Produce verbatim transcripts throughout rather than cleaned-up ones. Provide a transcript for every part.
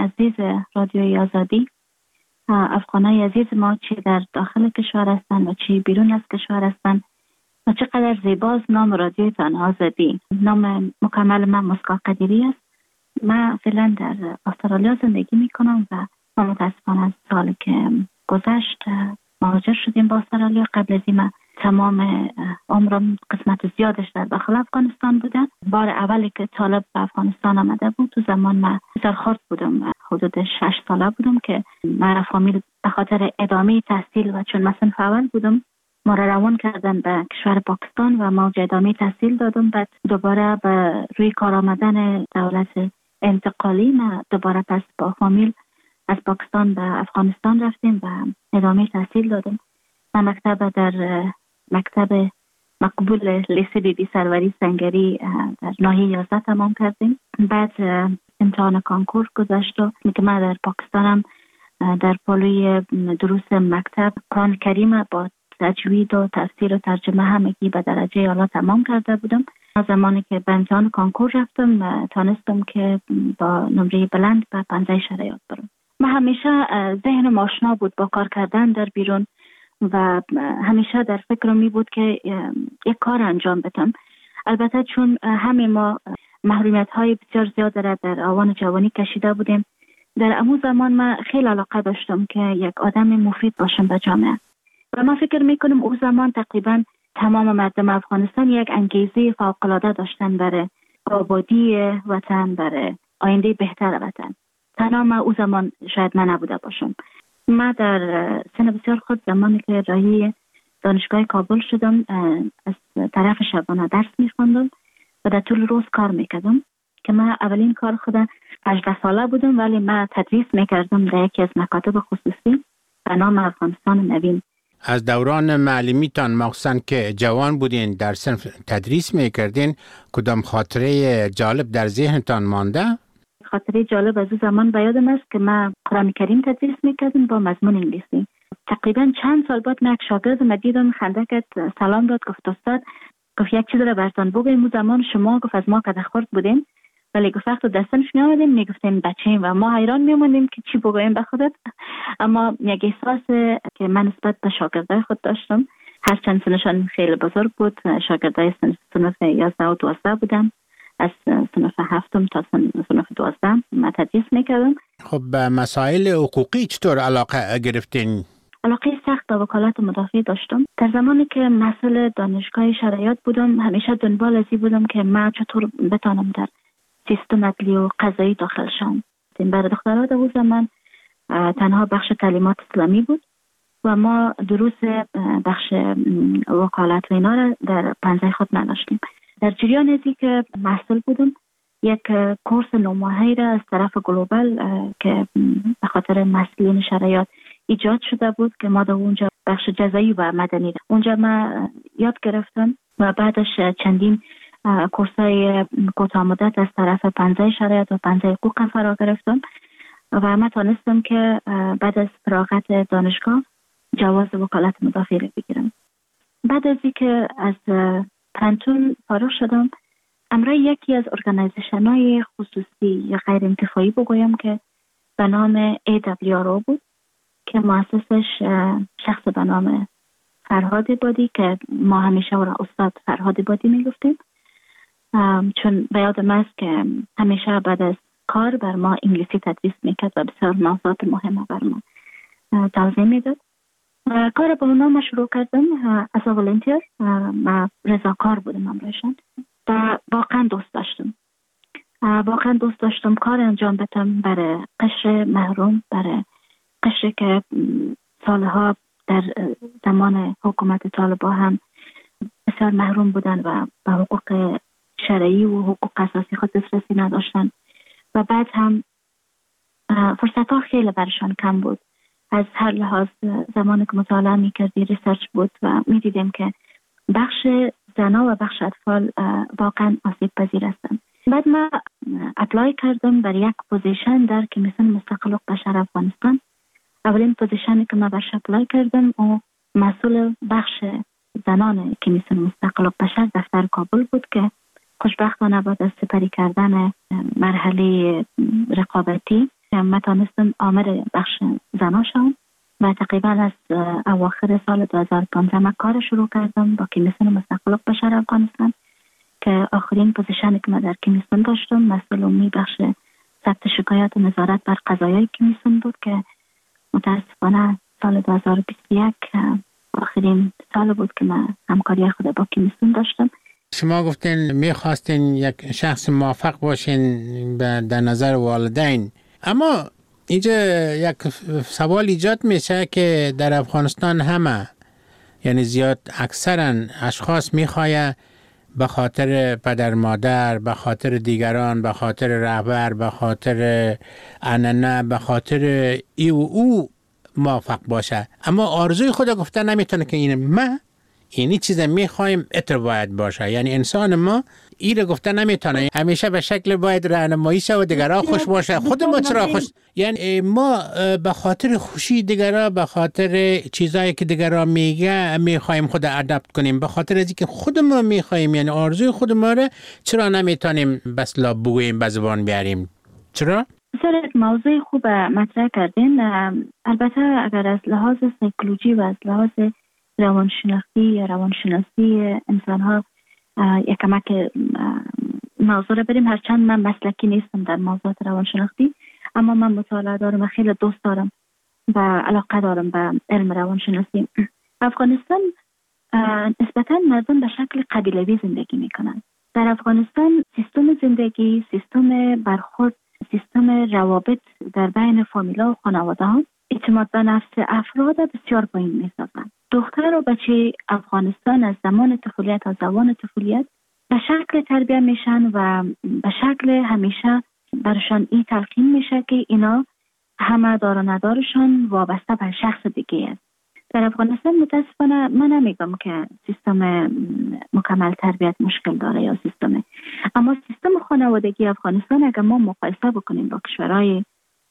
عزیز رادیوی آزادی، افغانای عزیز ما چه در داخل کشور هستند و چه بیرون از کشور هستند و چقدر زیباست نام رادیویتان آزادی. نام مکمل من مسکا قدیری است. من فعلا در استرالیا زندگی میکنم و ما متاسفانه از سال که گذشت مهاجر شدیم با استرالیا. قبل از این تمام عمرم قسمت زیادش در داخل افغانستان بوده. بار اولی که طالب به افغانستان آمده بود تو زمان من بسیار خرد بودم، حدود شش ساله بودم که من فامیل به خاطر ادامه تحصیل و چون مثلا اول بودم ما را روان کردن به کشور پاکستان و ما ادامه تحصیل دادم. بعد دوباره به روی کار آمدن دولت انتقالی ما دوباره پس با فامیل از پاکستان به افغانستان رفتیم و ادامه تحصیل دادم. من مکتب در مکتب مقبول لیسه بی بی سروری سنگری در ناحیه یازده تمام کردیم. بعد امتحان کانکور گذشت و که من در پاکستانم در پالوی دروس مکتب قرآن کریم با تجوید و تفسیر و ترجمه همگی به درجه اعلی تمام کرده بودم. زمانی که به امتحان کانکور رفتم تانستم که با نمره بلند به پنجه شرایط برم. من همیشه ذهنم آشنا بود با کار کردن در بیرون و همیشه در فکرم می بود که یک کار انجام بدم. البته چون همه ما محرومیت های بسیار زیاد را در آوان جوانی کشیده بودیم، در امو زمان من خیلی علاقه داشتم که یک آدم مفید باشم به جامعه و من فکر می کنم اون زمان تقریبا تمام مردم افغانستان یک انگیزه فوق‌العاده داشتن برای آبادی وطن، برای آینده بهتر وطن. تنها من اون زمان شاید من نبوده باشم. من در سن بسیار خود زمانی که راهی دانشگاه کابل شدم از طرف شبانه درس می‌خواندم و در طول روز کار میکردم که من اولین کار خودم هجده ساله بودم، ولی من تدریس میکردم در یکی از مکاتب خصوصی به نام افغانستان نوین. از دوران معلمیتان مخصوصا که جوان بودین در صنف تدریس میکردین، کدام خاطره جالب در ذهنتان مانده؟ خاطره جالب از اون زمان به یادم است که من قرآن کریم تدریس میکردم با مضمون انگلیسی. تقریبا چند سال بعد من یک شاگردم دیدم خنده کرد، سلام داد، گفت استاد، گفت یک چیز را براتون بگم. اون زمان شما گفت از ما قد خورد بودین، ولی گفت وقت دستنش می آمدیم میگفتیم بچه‌ایم و ما حیران می موندیم که چی بگوییم به خودت. اما یک احساس که من نسبت به شاگردای خود داشتم، هرچند سنشان خیلی بزرگ بود، شاگردای صنف یازده و دوازده بودن، از صنف هفتم تا صنف دوازده من تدریس میکردم. خب به مسائل حقوقی چطور علاقه گرفتین؟ علاقه سخت به وکالت مدافع داشتم. در زمانی که مسئول دانشگاه شرایط بودم همیشه دنبال ازی بودم که من چطور بتانم در سیستم عدلی و قضایی داخل شم. برای دخترها در اون زمان تنها بخش تعلیمات اسلامی بود و ما دروس بخش وکالت و اینا را در پنجه خود نداشتیم. در جریان ازی که مسئول بودم یک کورس نوماهی را از طرف گلوبال که به خاطر مسئولین شرایط ایجاد شده بود که ما در اونجا بخش جزایی و مدنی را اونجا ما یاد گرفتم و بعدش چندین کورسای کوتاه مدت از طرف پنجه شرایط و پنجه حقوق فرا گرفتم و من تانستم که بعد از فراغت دانشگاه جواز وکالت مدافع را بگیرم. بعد از اینکه از پانتون فارغ شدم، امروز یکی از ارگانیزیشن های خصوصی یا غیر انتفاعی بگویم که به نام ای دبلیو آر او بود که مؤسسش شخص به نام فرهاد عبادی که ما همیشه او را استاد فرهاد عبادی میگفتیم، چون به یادم است که همیشه بعد از کار بر ما انگلیسی تدریس میکرد و بسیار موضوعات مهمه بر ما توضیح میداد. کار با اونا شروع کردم از والنتیر. من رضاکار بودم امروزشان و واقعا دوست داشتم واقعا دوست داشتم کار انجام بدم برای قشر محروم، برای قشر که سالها در زمان حکومت طالبان هم بسیار محروم بودن و به حقوق شرعی و حقوق اساسی خود دسترسی نداشتن و بعد هم فرصت ها خیلی برشان کم بود. از هر لحاظ زمانی که مطالعه میکردی ریسرچ بود و میدیدیم که بخش زنا و بخش اطفال واقعا آسیب پذیر هستند. بعد من اپلای کردم برای یک پوزیشن در کمیسیون مستقل حقوق بشر افغانستان. اولین پوزیشنی که من برش اپلای کردم او مسئول بخش زنان کمیسیون مستقل حقوق بشر دفتر کابل بود که خوشبختانه بعد از سپری کردن مرحله رقابتی من تانستم آمر بخش زنا شدم و تقریبا از اواخر سال دو هزار و پانزده من کار شروع کردم با کمیسیون مستقل بشر افغانستان که آخرین پوزیشنی که من در کمیسیون داشتم مسئول عمومی بخش ثبت شکایات و نظارت بر قضایای کمیسیون بود که متاسفانه سال دو هزار و بیست و یک آخرین سال بود که من همکاری خود با کمیسیون داشتم. شما گفتین میخواستین یک شخص موفق باشین در نظر والدین، اما اینجا یک سوال ایجاد میشه که در افغانستان همه، یعنی زیاد اکثرا اشخاص میخواه به خاطر پدر مادر، به خاطر دیگران، به خاطر رهبر، به خاطر عنعنه، به خاطر ای و او موفق باشه، اما آرزوی خود گفته نمیتونه که این ما اینی چیز میخوایم اتر باید باشه. یعنی انسان ما این رو گفته نمیتونه، همیشه به شکل باید راهنمایی شه و دیگران خوش باشه. خود ما چرا خوش؟ یعنی ما به خاطر خوشی دیگران، به خاطر چیزایی که دیگران میگه میخوایم خود ادپت کنیم، به خاطر از اینکه خود ما میخوایم، یعنی آرزوی خود ما رو چرا نمیتونیم بس لا بگوییم، به زبان بیاریم؟ چرا؟ بسیار موضوع خوب مطرح کردین. البته اگر از لحاظ سایکولوژی و از لحاظ روانشناختی یا روانشناسی انسان ها یک کمک موضوع رو بریم، هرچند من مسلکی نیستم در موضوعات روانشناختی، اما من مطالعه دارم و خیلی دوست دارم و علاقه دارم به علم روانشناسی. افغانستان نسبتاً مردم به شکل قبیلوی زندگی میکنن. در افغانستان سیستم زندگی، سیستم برخورد، سیستم روابط در بین فامیلا و خانواده ها اعتماد به نفس افراد بسیار پایین میسازن. دختر و بچه افغانستان از زمان طفولیت تا زمان طفولیت به شکل تربیت میشن و به شکل همیشه برشان این تلقین میشه که اینا همه دار و ندارشان وابسته به شخص دیگه است. در افغانستان متاسفانه من نمیگم که سیستم مکمل تربیت مشکل داره یا سیستم، اما سیستم خانوادگی افغانستان اگر ما مقایسه بکنیم با کشورهای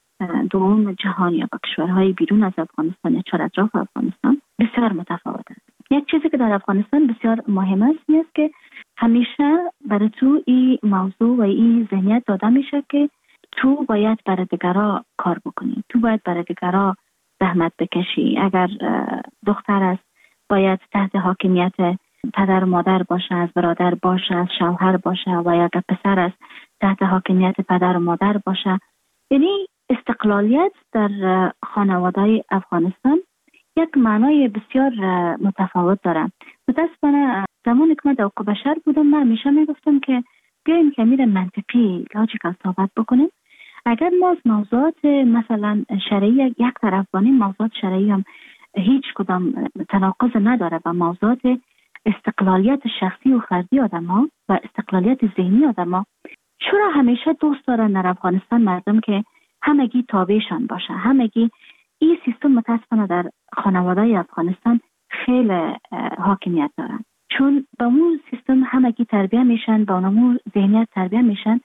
دوم جهان یا با کشورهای بیرون از افغانستان یا چهار اطراف افغانستان بسیار متفاوت است. یک چیزی که در افغانستان بسیار مهم است این است که همیشه برای تو این موضوع و این ذهنیت داده میشه که تو باید برای دیگران کار بکنی، تو باید برای دیگران زحمت بکشی. اگر دختر است باید تحت حاکمیت پدر و مادر باشه، از برادر باشه، از شوهر باشه، و اگر پسر است تحت حاکمیت پدر و مادر باشه. یعنی استقلالیت در خانواده افغانستان یک معنای بسیار متفاوت داره. متاسفانه زمانی که من در حقوق بشر بودم من همیشه میگفتم که بیاییم که امیر منطقی لاجیکال صحبت بکنیم. اگر ما از موضوعات مثلا شرعی یک طرف بانیم، موضوعات شرعی هم هیچ کدام تناقض نداره و موضوعات استقلالیت شخصی و فردی آدم ها و استقلالیت ذهنی آدم ها، چرا همیشه دوست دارن در افغانستان مردم که همگی تابعشان باشه؟ همگی این سیستم متاسفانه در خانواده افغانستان خیلی حاکمیت دارن، چون با اون سیستم همگی تربیت میشن، با اون ذهنیت تربیت میشن.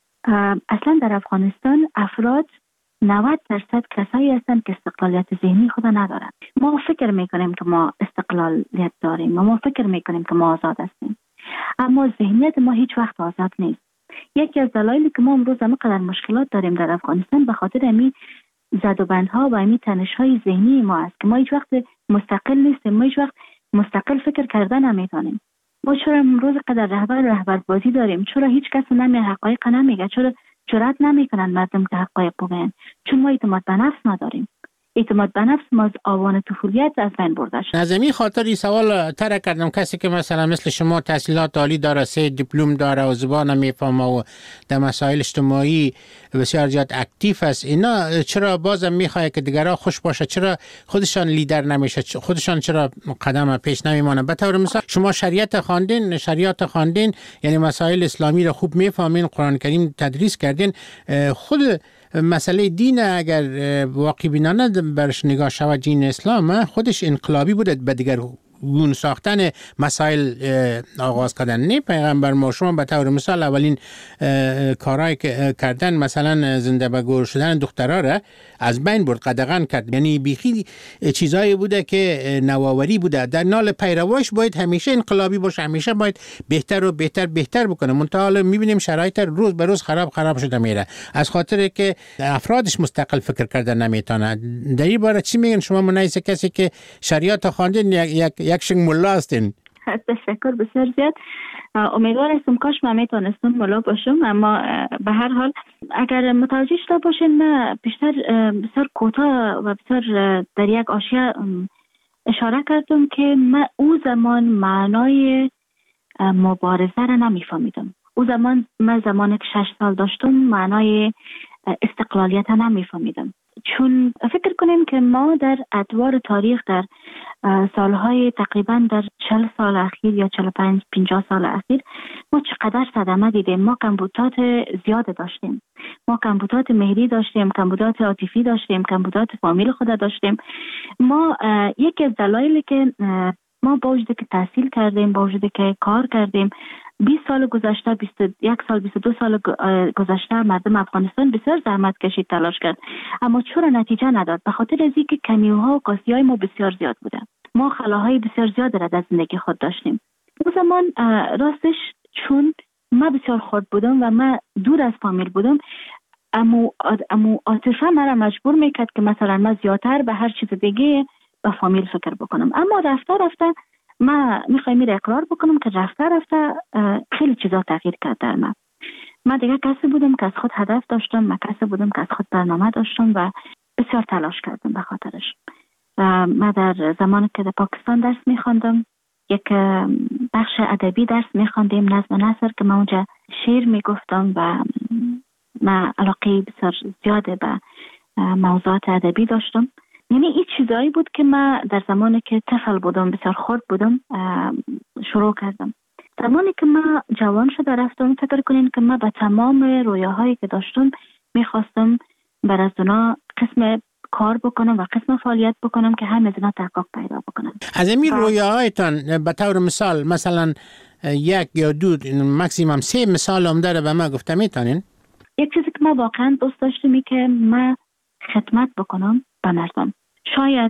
اصلا در افغانستان افراد نود درصد کسایی هستند که استقلالیت ذهنی خود ندارن. ما فکر میکنیم که ما استقلالیت داریم و ما فکر میکنیم که ما آزاد هستیم، اما ذهنیت ما هیچ وقت آزاد نیست. یکی از دلایلی که ما امروز همینقدر مشکلات داریم در افغانستان به خاطر امی زد و بندها و امی تنش‌های ذهنی ما است که ما هیچ وقت مستقل نیستیم، ما هیچ وقت مستقل فکر کردن نمیتونیم. ما چرا امروز قدر رهبر رهبر بازی داریم؟ چرا هیچ کس نمی حقایق نمیگه؟ چرا جرأت نمیکنن مردم که حقایق بگن؟ چون ما اعتماد به نفس نداریم. اعتماد به نفس ما از آوان طفولیت از بین برده شد. از این خاطر این سوال طرح کردم، کسی که مثلا مثل شما تحصیلات عالی داره، سه دیپلم داره و زبان میفهمه و در مسائل اجتماعی بسیار زیاد اکتیو است، اینا چرا بازم میخواد که دیگران خوش باشه؟ چرا خودشان لیدر نمیشه؟ خودشان چرا قدم پیش نمیمونه؟ به طور مثال شما شریعت خواندین، شریعت خواندین، یعنی مسائل اسلامی رو خوب میفهمین، قرآن کریم تدریس کردین. خود مسئله دین اگر واقع بینانه برش نگاه شود، دین اسلام خودش انقلابی بوده به دیگر گون ساختن مسائل آغاز کردن. نه پیغمبر ما شما به طور مثال اولین کارهایی که کردن مثلا زنده به گور شدن دخترها را از بین برد، قدغن کرد. یعنی بیخی چیزایی بوده که نوآوری بوده. در نال پیرواش باید همیشه انقلابی باشه، همیشه باید بهتر و بهتر بهتر بکنه. منتها حالا میبینیم شرایط روز به روز خراب خراب شده میره، از خاطر که افرادش مستقل فکر کردن نمیتونه. در این باره چی میگن شما منایسه کسی که شریعت خواندین یک یک شنگ ملا هستین؟ تشکر بسیار زیاد. امیدوار هستم کاش من میتونستم ملا باشم، اما به هر حال اگر متوجه شده باشین من بیشتر بسیار کوتاه و بسیار در یک حاشیه اشاره کردم که من او زمان معنای مبارزه را نمیفهمیدم. او زمان من زمانی که شش سال داشتم معنای استقلالیت را نمیفهمیدم. چون فکر کنیم که ما در ادوار تاریخ در سالهای تقریبا در چهل سال اخیر یا چهل و پنج پنجاه سال اخیر ما چقدر صدمه دیدیم. ما کمبودات زیاد داشتیم، ما کمبودات مهری داشتیم، کمبودات عاطفی داشتیم، کمبودات فامیل خود داشتیم. ما یکی از دلایلی که ما با وجودی که تحصیل کردیم، با وجودی که کار کردیم، بیست سال گذشته، بیست و یک سال، بیست و دو سال گذشته مردم افغانستان بسیار زحمت کشید، تلاش کرد، اما چرا نتیجه نداد؟ به خاطر از اینکه کمیوها و قاصیای ما بسیار زیاد بوده. ما خلاهای بسیار زیاد را در زندگی خود داشتیم. اون زمان راستش چون ما بسیار خرد بودم و ما دور از فامیل بودم، اما اما عاطفه مرا مجبور میکرد که مثلا ما زیادتر به هر چیز دیگه به فامیل فکر بکنم. اما رفته رفته ما میخوایم میره اقرار بکنم که رفته رفته خیلی چیزا تغییر کرد در من. من دیگه کسی بودم که از خود هدف داشتم، من کسی بودم که از خود برنامه داشتم و بسیار تلاش کردم به خاطرش. من در زمانی که در پاکستان درس میخواندم، یک بخش ادبی درس میخواندیم، نظم نثر، که من اونجا شعر میگفتم و من علاقه بسیار زیاده به موضوعات ادبی داشتم. یعنی این چیزایی بود که من در زمانی که طفل بودم، بسیار خرد بودم، شروع کردم. زمانی که من جوان شده رفتم، فکر کنین که من به تمام رویاهایی که داشتم میخواستم بر از اونا قسم کار بکنم و قسم فعالیت بکنم که همه از اونا تحقق پیدا بکنم. از این رویاهایتان به طور مثال مثلا یک یا دو مکسیمم سه مثال هم داره به من گفته میتونین؟ یک چیزی که من واقعا دوست داشتم اینه که من خدمت بکنم به مردم. شاید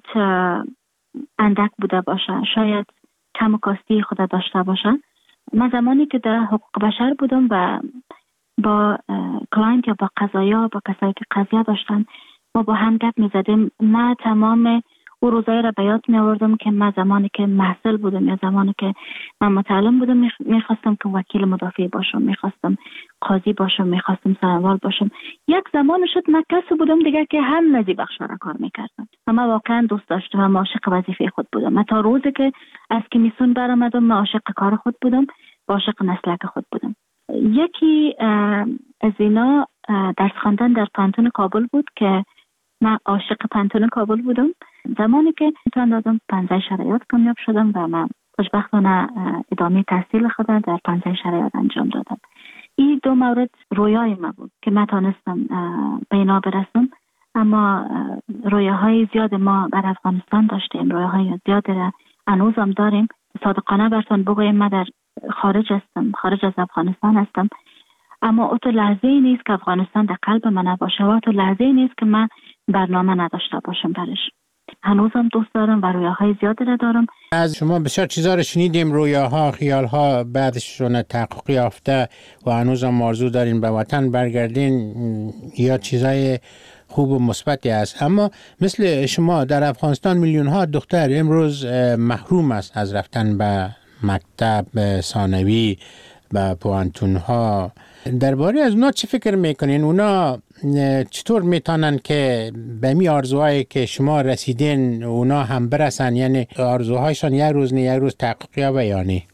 اندک بوده باشه، شاید کم و کاستی خود داشته باشه. من زمانی که در حقوق بشر بودم و با کلاینت یا با قضایا، با کسایی که قضیه داشتن، ما با هم گپ می زدیم. من تمام او روزایی را به یاد می آوردم که من زمانی که محصل بودم یا زمانی که من متعلم بودم میخواستم که وکیل مدافع باشم، میخواستم قاضی باشم، میخواستم سروال باشم. یک زمان شد من کسی بودم دیگه که هم نزی بخشا را کار میکردم و من واقعا دوست داشتم و عاشق وظیفه خود بودم. من تا روزی که از کمیسیون برآمدم من عاشق کار خود بودم و عاشق مسلک خود بودم. یکی از اینا درس خواندن در پانتون کابل بود که من عاشق پانتون کابل بودم. زمانی که امتحان دادم پنجه شرایط کامیاب شدم و من خوشبختانه ادامه تحصیل خودم در پنجه شرایط انجام دادم. این دو مورد رویای من بود که من تانستم به اینا برسم، اما رویاهای زیاد ما بر افغانستان داشتیم، رویاهای زیاد را هنوزم داریم. صادقانه براتون بگویم من در خارج هستم، خارج از افغانستان هستم، اما او تو لحظه ای نیست که افغانستان در قلب من نباشه و او تو لحظه ای نیست که من برنامه نداشته باشم برش. هنوزم دوست دارم و رویاهای زیاد را دارم. از شما بسیار چیزا رو شنیدیم، رویاها، خیالها بعدشون تحقق یافته و هنوزم آرزو دارین به وطن برگردین یا چیزای خوب و مثبتی است. اما مثل شما در افغانستان میلیون ها دختر امروز محروم است از رفتن به مکتب، به ثانوی، به پوانتون ها. درباره از اونا چی فکر میکنین؟ اونا چطور میتونن که به می آرزوهایی که شما رسیدین اونا هم برسن؟ یعنی آرزوهایشان یک روز نه یک روز تحقق یابه یا نه؟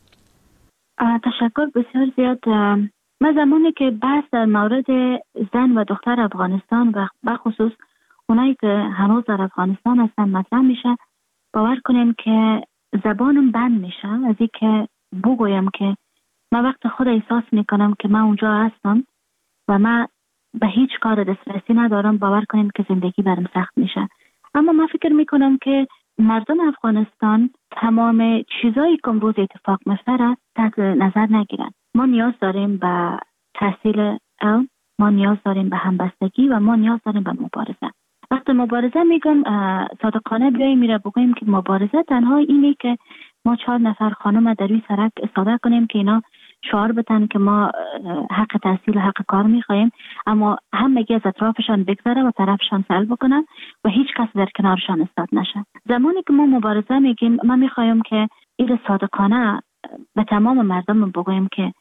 تشکر بسیار زیاد. من زمانی که بحث در مورد زن و دختر افغانستان و بخصوص اونایی که هنوز در افغانستان هستن مطرح میشه، باور کنین که زبانم بند میشه از این که بگویم که من وقت خود احساس میکنم که من اونجا هستم و من به هیچ کار دسترسی ندارم. باور کنین که زندگی برام سخت میشه. اما من فکر میکنم که مردم افغانستان تمام چیزایی که امروز اتفاق میفته تحت نظر نگیرن. ما نیاز داریم به تحصیل علم، ما نیاز داریم به همبستگی و ما نیاز داریم به مبارزه. وقتی مبارزه میگم صادقانه بیاییم میره بگوییم که مبارزه تنها اینه که ما چهار نفر خانم در روی سرک استفاده کنیم که اینا شعار بتن که ما حق تحصیل و حق کار میخوایم، اما همگی از اطرافشان بگذره و طرفشان سلب بکنن و هیچ کس در کنارشان استاد نشه. زمانی که ما مبارزه میگیم، من میخوایم که این صادقانه به تمام مردم بگویم که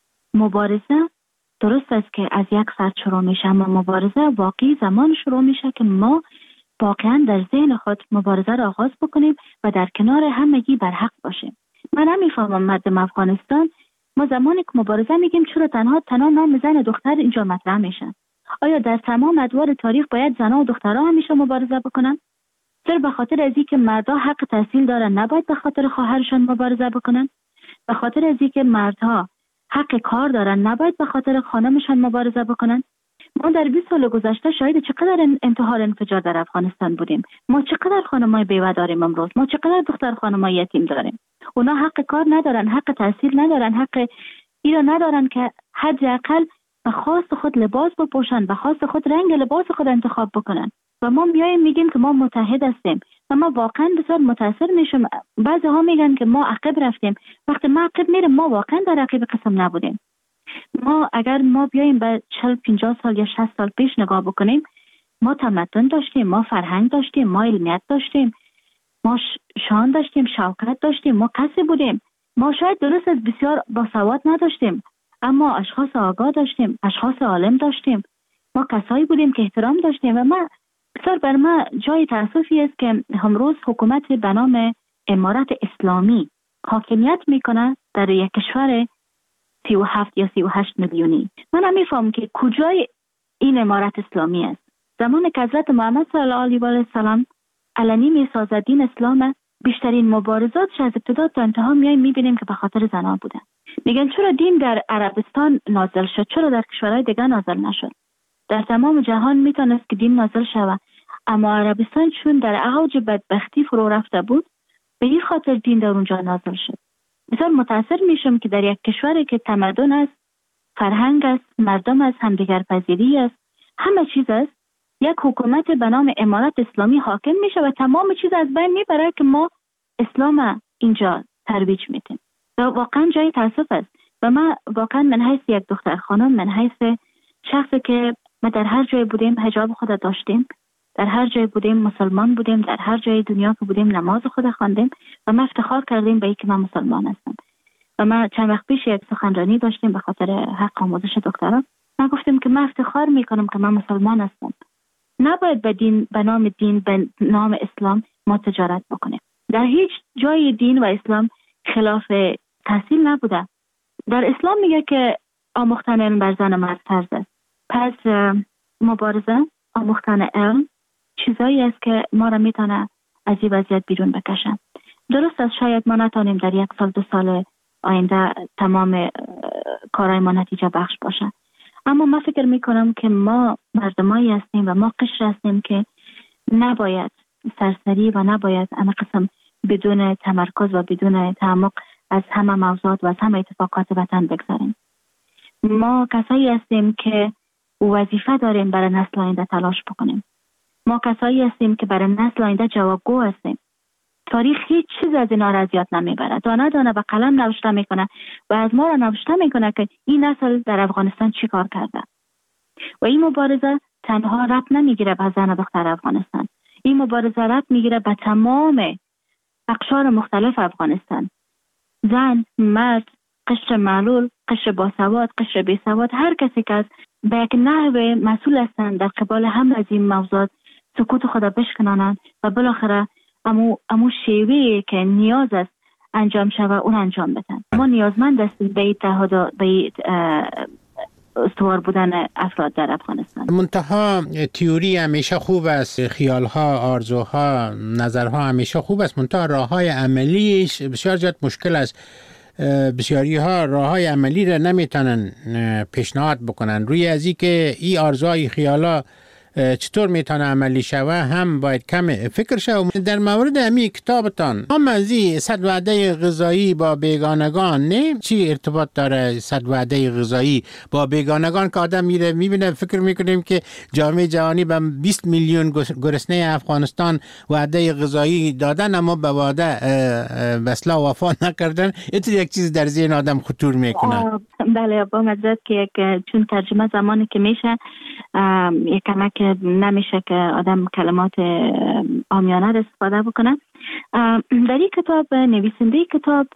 مبارزه درست است که از یک سر شروع میشه، اما مبارزه واقعی زمان شروع میشه که ما واقعا در ذهن خود مبارزه را آغاز بکنیم و در کنار همگی بر حق باشیم. من نمیفهمم مردم افغانستان، ما زمانی که مبارزه میگیم چرا تنها تنها نام زن و دختر اینجا مطرح میشن؟ آیا در تمام ادوار تاریخ باید زنها و دخترها همیشه مبارزه بکنن؟ صرف به خاطر از اینکه مردها حق تحصیل دارن نباید به خاطر خواهرشان مبارزه بکنن؟ به خاطر از اینکه مردها حق کار دارن نباید به خاطر خانمشان مبارزه بکنن؟ ما در بیست سال گذشته شاهد چقدر انتحار انفجار در افغانستان بودیم. ما چقدر خانمای بیوه داریم امروز، ما چقدر دختر خانمای یتیم داریم. اونا حق کار ندارن، حق تحصیل ندارن، حق ایرا ندارن که حداقل به خواست خود لباس بپوشن، به خواست خود رنگ لباس خود انتخاب بکنن. و ما میایم میگیم که ما متحد هستیم و ما واقعا بسیار متاثر میشم. بعضی ها میگن که ما عقب رفتیم. وقتی ما عقب میریم، ما واقعا در عقب قسم نبودیم. ما اگر ما بیایم به چهل پنجاه سال یا شصت سال پیش نگاه بکنیم، ما تمدن داشتیم، ما فرهنگ داشتیم، ما علمیت داشتیم، ما شان داشتیم، شوکت داشتیم، ما کسی بودیم. ما شاید درست از بسیار باسواد نداشتیم، اما اشخاص آگاه داشتیم، اشخاص عالم داشتیم. ما کسایی بودیم که احترام داشتیم. و ما بسیار بر ما جای تأسفی است که امروز حکومت به نام امارت اسلامی حاکمیت میکنه در یک کشور سی و هفت یا سی و هشت میلیونی. من نمیفهم که کجای این امارت اسلامی است. زمان که حضرت محمد صلی الله علیه و السلام علنی میسازد دین اسلام، بیشترین مبارزاتش از ابتدا تا انتها میایم میبینیم که به خاطر زنا بوده. میگن چرا دین در عربستان نازل شد، چرا در کشورهای دیگه نازل نشد؟ در تمام جهان میتونست که دین نازل شود، اما عربستان چون در اوج بدبختی فرو رفته بود، به این خاطر دین در اونجا نازل شد. بسیار متاثر میشم که در یک کشوری که تمدن است، فرهنگ است، مردم است، همدیگر پذیری است، همه چیز است، یک حکومت به نام امارت اسلامی حاکم میشه و تمام چیز از بین میبره که ما اسلام اینجا ترویج میدیم. و واقعا جای تاسف است. و من واقعا من حیث یک دختر خانم، من حیث شخصی که ما در هر جای بودیم حجاب خود داشتیم، در هر جای بودیم مسلمان بودیم، در هر جای دنیا که بودیم نماز خود خواندیم و ما افتخار کردیم به اینکه من مسلمان هستم. و ما چند وقت پیش یک سخنرانی داشتیم به خاطر حق آموزش دکترا. من گفتم که من افتخار میکنم که من مسلمان هستم. نباید به دین، به نام دین، به نام اسلام ما تجارت بکنیم. در هیچ جای دین و اسلام خلاف تحصیل نبوده. در اسلام میگه که آموختن علم بر زن و مرد فرض است. پس مبارزه، آموختن علم چیزایی است که ما را میتونه از این وضعیت بیرون بکشه. درست است شاید ما نتونیم در یک سال دو سال آینده تمام کارهای ما نتیجه بخش باشه، اما من فکر میکنم که ما مردمایی هستیم و ما قشر هستیم که نباید سرسری و نباید همه قسم بدون تمرکز و بدون تعمق از همه موضوعات و از همه اتفاقات وطن بگذاریم. ما کسایی هستیم که وظیفه داریم برای نسل آینده تلاش بکنیم. ما کسایی هستیم که برای نسل آینده جوابگو هستیم. تاریخ هیچ چیز از اینا را از یاد نمیبره. دانه دانه به قلم نوشته میکنه و از ما را نوشته میکنه که این نسل در افغانستان چی کار کرده. و این مبارزه تنها ربط نمیگیره به زن و دختر افغانستان. این مبارزه ربط میگیره به تمام اقشار مختلف افغانستان. زن، مرد، قشر معلول، قشر باسواد، قشر بیسواد، هر کسی که از به یک نحو مسئول هستند در قبال هم از این موضوعات سکوت خود بشکنانند و بالاخره امو, امو شیوهی که نیاز است انجام شود اون انجام بدن. ما نیازمند هستیم به اتحاد، به استوار بودن افراد در افغانستان. منتها تئوری همیشه خوب است، خیالها، آرزوها، نظرها همیشه خوب است، منتها راههای عملیش بسیار زیاد مشکل است. بسیاری ها راه های عملی را نمیتونن پیشنهاد بکنن روی ازی که این آرزوهای خیالا چطور میتونه عملی شوه هم باید کم فکر شوه. در مورد امی کتابتان هم ازی صد وعده غذایی با بیگانگان نه چی ارتباط داره؟ صد وعده غذایی با بیگانگان که آدم میره میبینه فکر میکنیم که جامعه جهانی به بیست میلیون گرسنه افغانستان وعده غذایی دادن اما به وعده بسلا وفا نکردن. اینطور یک چیز در ذهن آدم خطور میکنه. بله با مزد که یک چون ترجمه زمانی که میشه یک کمک نمیشه که آدم کلمات عامیانه را استفاده بکنه. در این کتاب نویسنده کتاب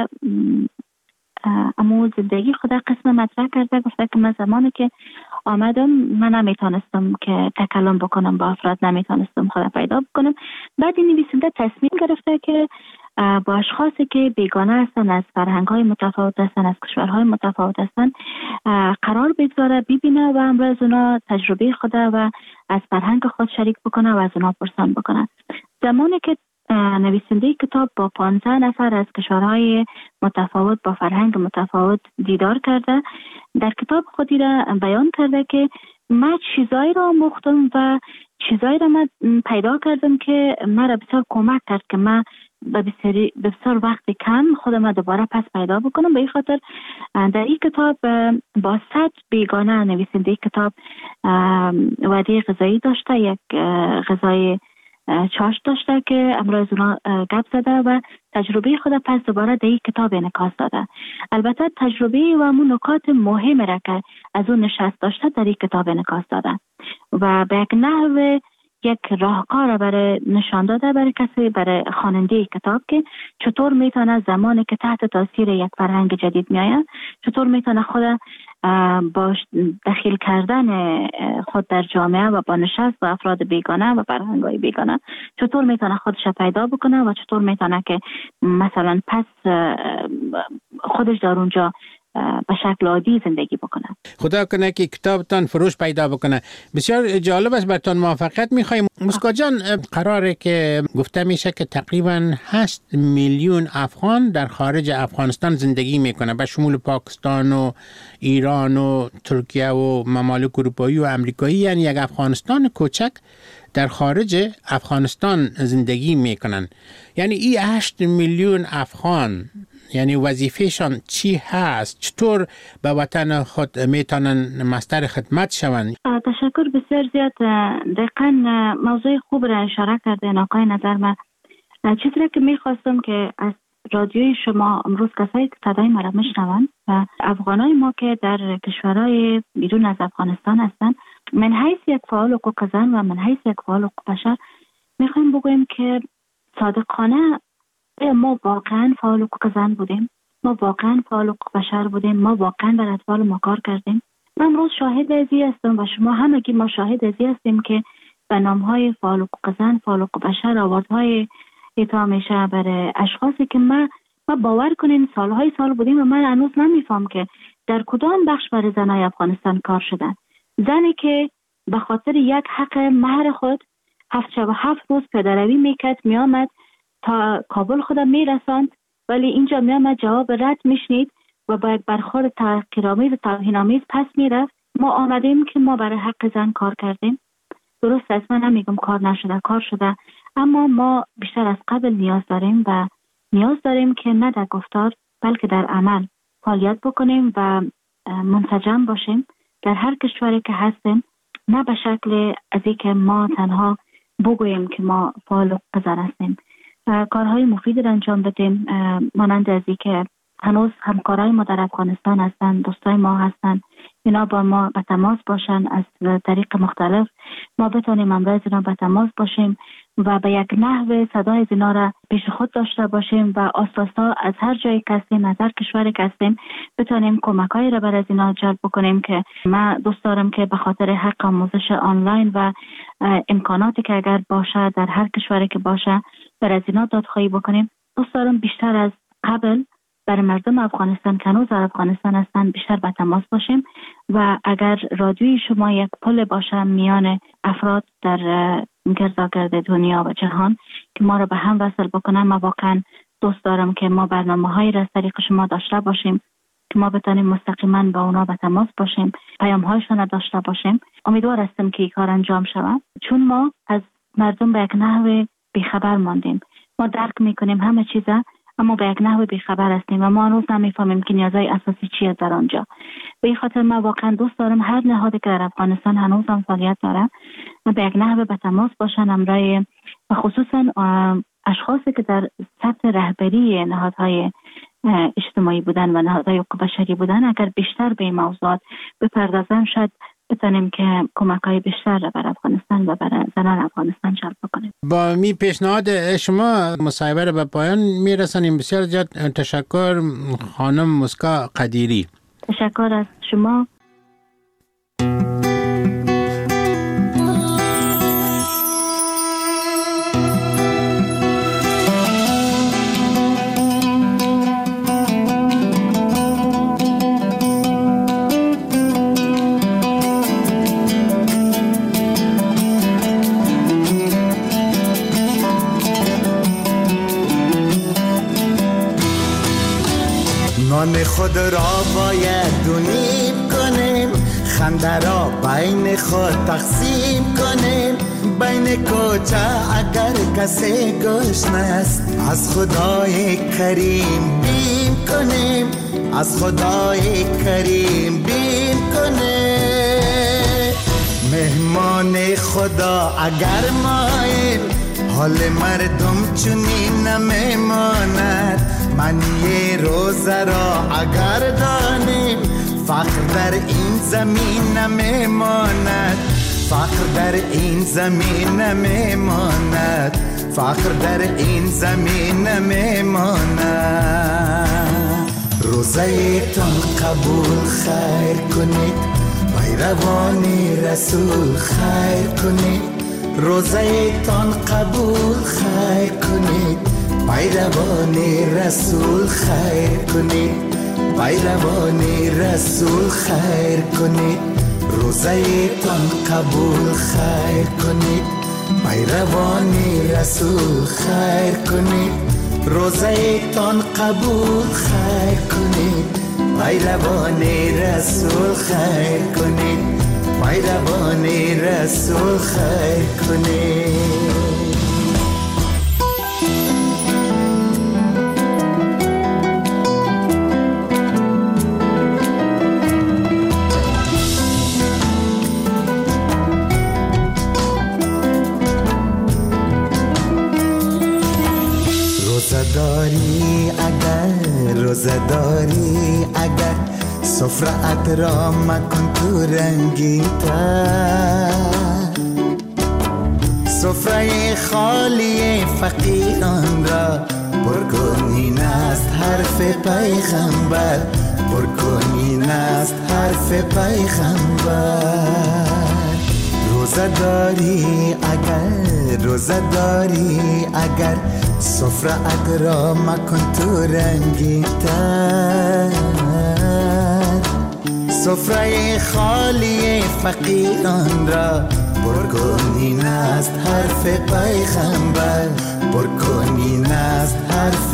امو زندگی خدا قسم مطرح کرده، گفته که من زمانی که آمدم من نمیتونستم که تکلم بکنم با افراد، نمیتونستم خدا پیدا بکنم. بعد این نویسنده تصمیم گرفته که با اشخاصی که بیگانه هستن، از فرهنگ‌های متفاوت هستن، از کشورهای متفاوت هستن قرار بگذاره، ببینه و امروز اونا تجربه خود و از فرهنگ خود شریک بکنه و از اونا پرسان بکنه. زمانی که نویسنده کتاب با پانزده نفر از کشورهای متفاوت با فرهنگ متفاوت دیدار کرده، در کتاب خودی را بیان کرده که من چیزایی را آموختم و چیزایی را من پیدا کردم که مرا بسیار کمک کرد که من به بسیار وقت کم خودم دوباره پس پیدا بکنم. به این خاطر در این کتاب با صد بیگانه نویسنده کتاب وعده غذایی داشته، یک غذای چاش داشته که امروز اونا گپ زده و تجربه خود پس دوباره در این کتاب انعکاس داده. البته تجربه و همون نکات مهم را که از اون نشست داشته در این کتاب انعکاس داده و به یک نحو یک راهکار برای نشان داده برای کسی، برای خواننده کتاب که چطور میتونه زمانی که تحت تاثیر یک فرهنگ جدید میآید چطور میتونه خود با دخیل کردن خود در جامعه و با نشست با افراد بیگانه و فرهنگ‌های بیگانه چطور میتونه خودش پیدا بکنه و چطور میتونه که مثلا پس خودش در اونجا به شکل عادی زندگی بکنه. خدا کنه که کتابتان فروش پیدا بکنه. بسیار جالب است، براتون موفقیت میخوایم. مسکو جان، قراره که گفته میشه که تقریبا هشت میلیون افغان در خارج افغانستان زندگی میکنه، به شمول پاکستان و ایران و ترکیه و ممالک اروپایی و امریکایی، یعنی یک افغانستان کوچک در خارج افغانستان زندگی میکنن. یعنی این هشت میلیون افغان یعنی وظیفهشان چی هست؟ چطور به وطن خود میتونن مستر خدمت شوند؟ تشکر بسیار زیاد. دقیقاً موضوع خوب را اشاره کرده ناقای نظر من. چیزی که میخواستم که از رادیوی شما امروز کسایی که صدای ما را میشنوند و افغانای ما که در کشورهای بیرون از افغانستان هستند، من حیث یک فعال حقوق زن و من حیث یک فعال حقوق بشر میخوایم بگویم که صادقانه ما واقعا فعال حقوق زن بودیم، ما واقعا فعال حقوق بشر بودیم، ما واقعا بر اطفال ما کار کردیم. من امروز شاهد ازی هستم و شما همگی ما شاهد ازی هستیم که به نامهای فعال حقوق زن، فعال حقوق بشر آوازهای اعطا میشه برای اشخاصی که ما ما باور کنین سالهای سال بودیم و من هنوز نمیفهم که در کدام بخش برای زنای افغانستان کار شده. زنی که به خاطر یک حق مهر خود هفت شب و هفت روز پدروی میکرد، میامد تا کابل خودم میرساند، ولی اینجا میامد جواب رد میشنید و با یک برخورد تحقیرآمیز و توهین‌آمیز پس میرفت. ما آمدیم که ما برای حق زن کار کردیم. درست است، من نمیگم کار نشده، کار شده، اما ما بیشتر از قبل نیاز داریم و نیاز داریم که نه در گفتار بلکه در عمل فعالیت بکنیم و منسجم باشیم در هر کشوری که هستیم، نه به شکل از اینکه ما تنها بگوییم که ما فعال زن هستیم. کارهای مفید را انجام بدیم، مانند از اینکه هنوز همکارای ما در افغانستان هستن، دوستای ما هستن، اینا با ما به تماس باشن، از طریق مختلف ما بتونیم امروز اینا به تماس باشیم و به یک نحو صدای اینا را پیش خود داشته باشیم و آساسا از هر جایی که هستیم، از هر کشوری که هستیم بتونیم کمکایی را بر از اینا جلب بکنیم. که من دوست دارم که به خاطر حق آموزش آنلاین و امکاناتی که اگر باشه در هر کشوری که باشه بر از اینا دادخواهی بکنیم. دوست دارم بیشتر از قبل برای مردم افغانستان که هنوز در افغانستان هستن بیشتر به تماس باشیم و اگر رادیوی شما یک پل باشه میان افراد در گرداگرد دنیا و جهان که ما رو به هم وصل بکنن، ما واقعا دوست دارم که ما برنامه هایی را از طریق شما داشته باشیم که ما بتانیم مستقیما با اونا به تماس باشیم، پیام هایشان را داشته باشیم. امیدوار هستم که این کار انجام شود، چون ما از مردم به یک نحو بیخبر ماندیم. ما درک میکنیم همه چیزا، اما به یک نحو بیخبر هستیم و ما هنوز نمیفهمیم که نیازهای اساسی چیه در آنجا. به این خاطر ما واقعا دوست دارم هر نهادی که در افغانستان هنوز هم فعالیت داره به یک نحو به تماس باشن همراه، و خصوصا اشخاصی که در سطح رهبری نهادهای اجتماعی بودن و نهادهای حقوق بشری بودن اگر بیشتر به این موضوعات بپردازن، شاید بتانیم که کمک‌های بیشتر را بر افغانستان و بر زنان افغانستان جلب کنیم. با می پیشنهاد شما مصاحبه را به پایان میرسانیم. بسیار زیاد تشکر خانم مسکا قدیری. تشکر از شما. نان خود را باید دو نیم کنیم، خنده را بین خود تقسیم کنیم. بین کوچه اگر کسی گشنه است، از خدای کریم بیم کنیم، از خدای کریم بیم کنیم. مهمان خدا اگر ماییم، حال مردم چنین نمیماند. معنی روزه را اگر دانیم، فقر در این زمین نمیماند، فقر در این زمین نمیماند، فقر در این زمین نمیماند. روزه تان قبول خیر کنید، پیروان رسول خیر کنید. روزه تان قبول خیر کنید، پیروان رسول خیر کنید، پیروان رسول خیر کنید. روزه تان قبول خیر کنید، پیروان رسول خیر کنید. روزه تان قبول خیر کنید، پیروان رسول خیر کنید، پیروان رسول خیر کنید. روزداری اگر روزداری اگر سفره‌ات را مکن تو رنگین تر، سفره خالی فقیران را پر کن. این است حرف پیغمبر، پر کن. این است حرف پیغمبر. روزداری اگر روزداری اگر سفره‌ات را مکن تو رنگین تر، سفره خالی فقیران را پر کن. این است حرف پیغمبر، پر کن. این است حرف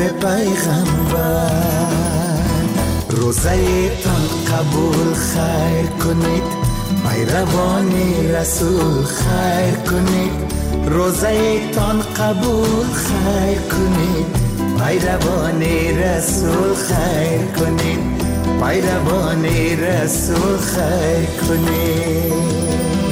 پیغمبر. روزه تان قبول خیر کنید، پیروان رسول خیر کنید. روزه تان قبول خیر کنید، پیروان رسول خیر کنید، پیروان رسول خیر کنید.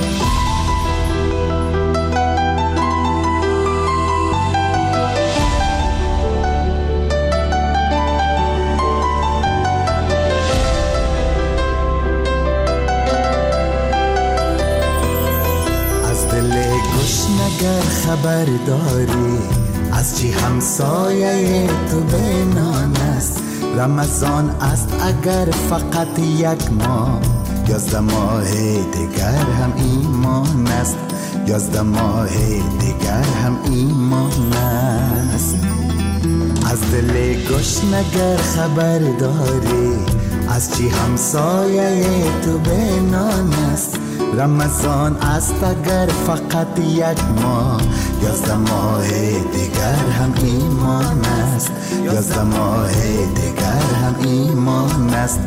اگر خبر داری از چی همسایه تو بینان است، رمضان است اگر فقط یک ماه، یازده ماه دیگر هم ایمان است، یازده ماه دیگر هم ایمان است. از دل گشنگر خبر داری از چی همسایه تو بینان است، رمضان است اگر فقط یک ماه، یازده ماه دیگر هم ایمان است، یازده ماه دیگر هم ایمان است.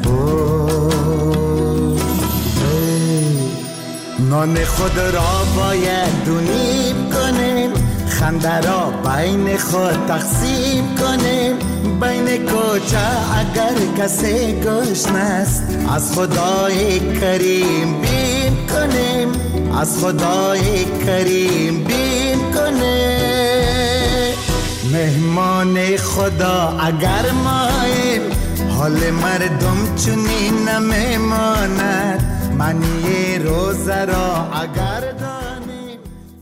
نان خود را باید دو نیم کنیم، خنده را بین خود تقسیم کنیم. بین کوچه اگر کسی گشنه است، از خدای کریم بیم کنیم، از خدای کریم بیم کنیم. مهمان خدا اگر ماییم، حال مردم چنین نمیماند. معنی روزه را اگر